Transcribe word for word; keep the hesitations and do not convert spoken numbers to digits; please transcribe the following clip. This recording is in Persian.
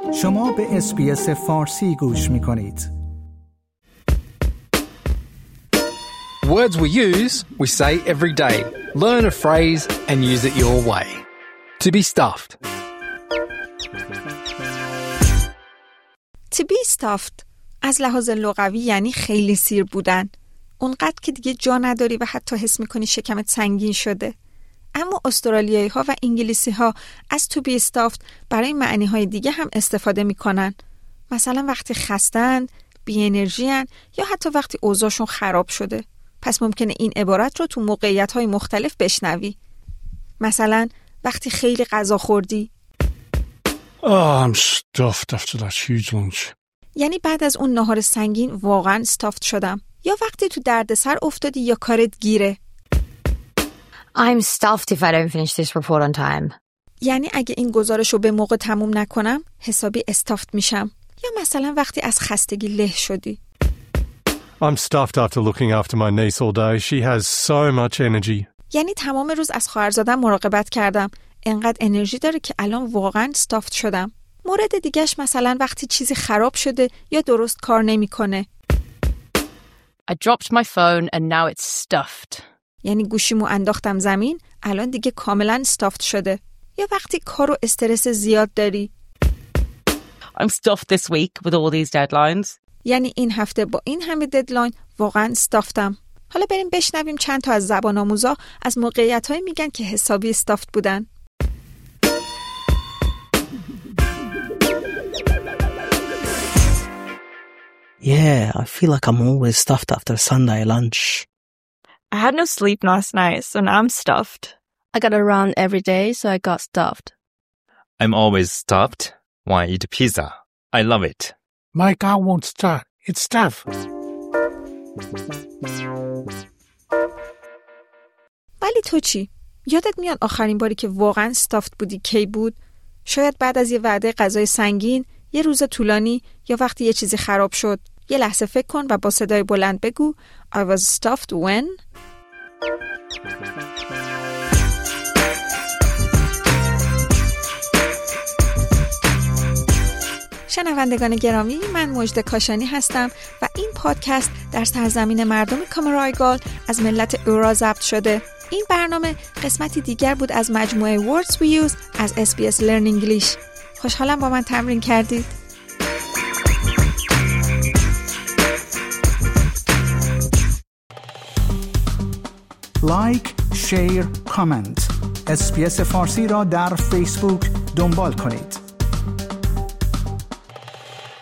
شما به اس بی اس فارسی گوش می‌کنید. Words we use, we say every day. Learn a phrase and use it your way. To be stuffed. To be stuffed از لحاظ لغوی یعنی خیلی سیر بودن. اونقدر که دیگه جا نداری و حتی حس می‌کنی شکمت سنگین شده. اما استرالیایی ها و انگلیسی ها از to be stuffed برای معنی های دیگه هم استفاده میکنن. مثلا وقتی خستن، بی انرژی‌ان یا حتی وقتی اوضاعشون خراب شده. پس ممکنه این عبارت رو تو موقعیت های مختلف بشنوی. مثلا وقتی خیلی غذا خوردی. Oh, I'm stuffed after that huge lunch. یعنی بعد از اون ناهار سنگین واقعا stuffed شدم. یا وقتی تو دردسر افتادی یا کارت گیره. I'm stuffed if I don't finish this report on time. یعنی اگه این گزارش رو به موقع تموم نکنم حسابی استافت میشم. یا مثلا وقتی از خستگی له شدی. I'm stuffed after looking after my niece all day. She has so much energy. یعنی تمام روز از خواهرزادم مراقبت کردم. انقدر انرژی داره که الان واقعا استافت شدم. مورد دیگهش مثلا وقتی چیزی خراب شده یا درست کار نمیکنه. I dropped my phone and now it's stuffed. یعنی گوشیمو انداختم زمین، الان دیگه کاملا استافت شده. یا وقتی کار و استرس زیاد داری. I'm stuffed this week with all these deadlines. یعنی این هفته با این همه ددلاین واقعا استافتم. حالا بریم بشنویم چند تا از زبان آموزا از موقعیت‌هایی میگن که حسابی استافت بودن. Yeah, I feel like I'm always stuffed after a Sunday lunch. I had no sleep last night, so now I'm stuffed. I gotta run every day, so I got stuffed. I'm always stuffed when I eat pizza. I love it. My car won't start. It's stuffed. ولی تو چی؟ یادت میاد آخرین باری که واقعا استافت بودی کی بود؟ شاید بعد از یه وعده غذای سنگین، یه روز طولانی یا وقتی یه چیزی خراب شد. یه لحظه فکر کن و با صدای بلند بگو I was stuffed when. شنوندگان گرامی، من مژده کاشانی هستم و این پادکست در سرزمین مردم کامرایگال از ملت اورا ضبط شده. این برنامه قسمتی دیگر بود از مجموعه Words We Use از اس بی اس Learn English. خوشحالم با من تمرین کردید. لایک، شیر، کامنت. اس بی اس فارسی را در فیسبوک دنبال کنید.